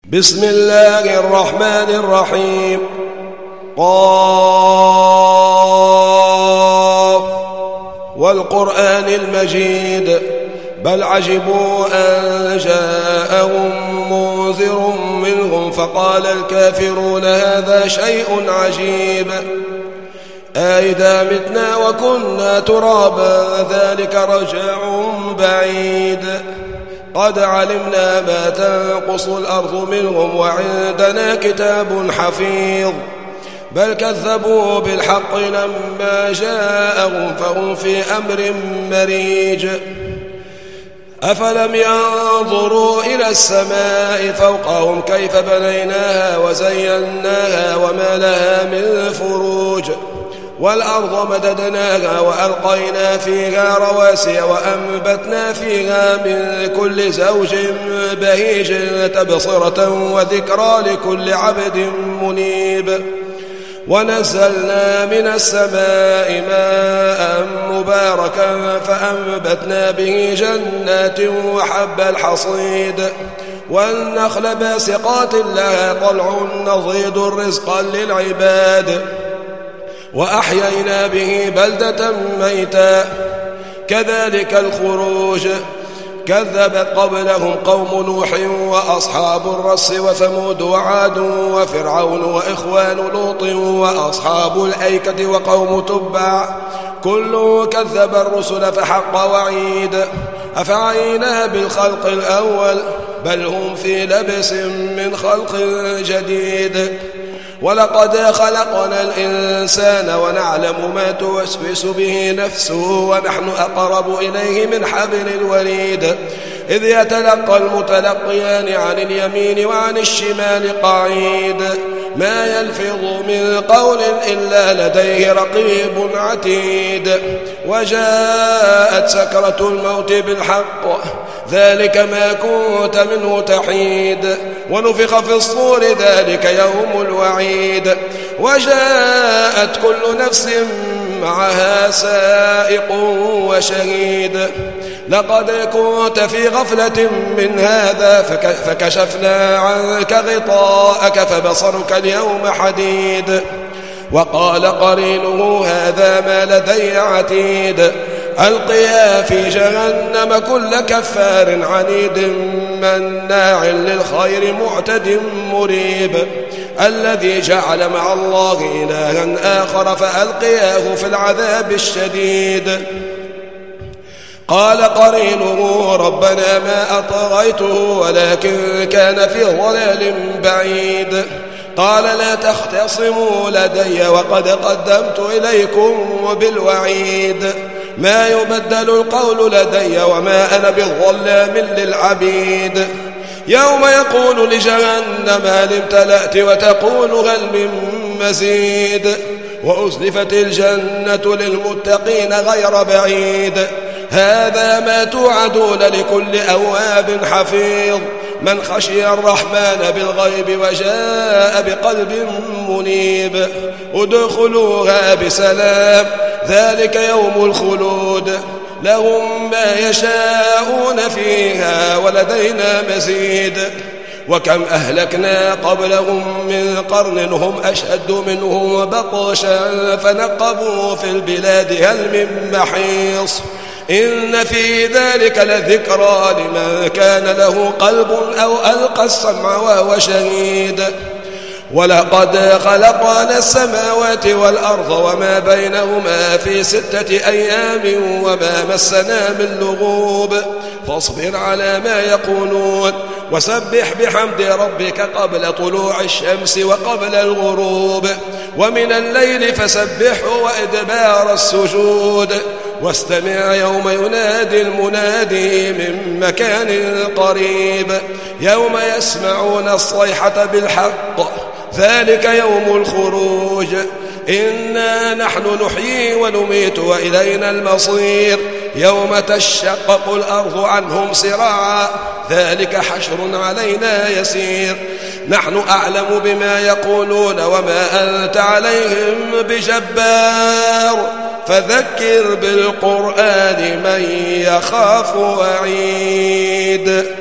بسم الله الرحمن الرحيم. قاف والقرآن المجيد بل عجبوا أن جاءهم منذر منهم فقال الكافرون هذا شيء عجيب أئذا متنا وكنا ترابا ذلك رجع بعيد قد علمنا ما تنقص الأرض منهم وعندنا كتاب حفيظ بل كذبوا بالحق لما جاءهم فهم في أمر مريج أفلم ينظروا إلى السماء فوقهم كيف بنيناها وزيناها وما لها من فروج والأرض مددناها وألقينا فيها رواسي وأنبتنا فيها من كل زوج بهيج تبصرة وذكرى لكل عبد منيب ونزلنا من السماء ماء مباركا فأنبتنا به جنات وحب الحصيد والنخل باسقات لها طلع نضيد رزقا للعباد وأحيينا به بلدة ميتا كذلك الخروج كذبت قبلهم قوم نوح وأصحاب الرس وثمود وعاد وفرعون وإخوان لوط وأصحاب الأيكة وقوم تبع كل كذب الرسل فحق وعيد أفعينا بالخلق الأول بل هم في لبس من خلق جديد ولقد خلقنا الإنسان ونعلم ما توسوس به نفسه ونحن أقرب إليه من حبل الوريد إذ يتلقى المتلقيان عن اليمين وعن الشمال قعيد ما يلفظ من قول إلا لديه رقيب عتيد وجاءت سكرة الموت بالحق ذلك ما كنت منه تحيد ونفخ في الصور ذلك يوم الوعيد وجاءت كل نفس معها سائق وشهيد لقد كنت في غفلة من هذا فكشفنا عنك غطاءك فبصرك اليوم حديد وقال قرينه هذا ما لدي عتيد ألقيا في جهنم كل كفار عنيد مناع للخير معتد مريب الذي جعل مع الله إلها آخر فألقياه في العذاب الشديد قال قرينه ربنا ما أطغيته ولكن كان في ضلال بعيد قال لا تختصموا لدي وقد قدمت إليكم بالوعيد ما يبدل القول لدي وما أنا بالظلام للعبيد يوم يقول لجهنم هل امتلأت وتقول هل من مزيد وأزلفت الجنة للمتقين غير بعيد هذا ما توعدون لكل أواب حفيظ من خشي الرحمن بالغيب وجاء بقلب منيب ادخلوها بسلام ذلك يوم الخلود لهم ما يشاءون فيها ولدينا مزيد وكم أهلكنا قبلهم من قرن هم أشد منهم بطشا فنقبوا في البلاد هل من محيص إن في ذلك لذكرى لمن كان له قلب أو ألقى السمع وهو شهيد ولقد خلقنا السماوات والأرض وما بينهما في 6 أيام وما مسنا من لغوب فاصبر على ما يقولون وسبح بحمد ربك قبل طلوع الشمس وقبل الغروب ومن الليل فسبحه وإدبار السجود واستمع يوم ينادي المنادي من مكان قريب يوم يسمعون الصيحة بالحق ذلك يوم الخروج إنا نحن نحيي ونميت وإلينا المصير يوم تشقق الأرض عنهم سراعا ذلك حشر علينا يسير نحن أعلم بما يقولون وما أنت عليهم بجبار فذكر بالقرآن من يخاف وعيد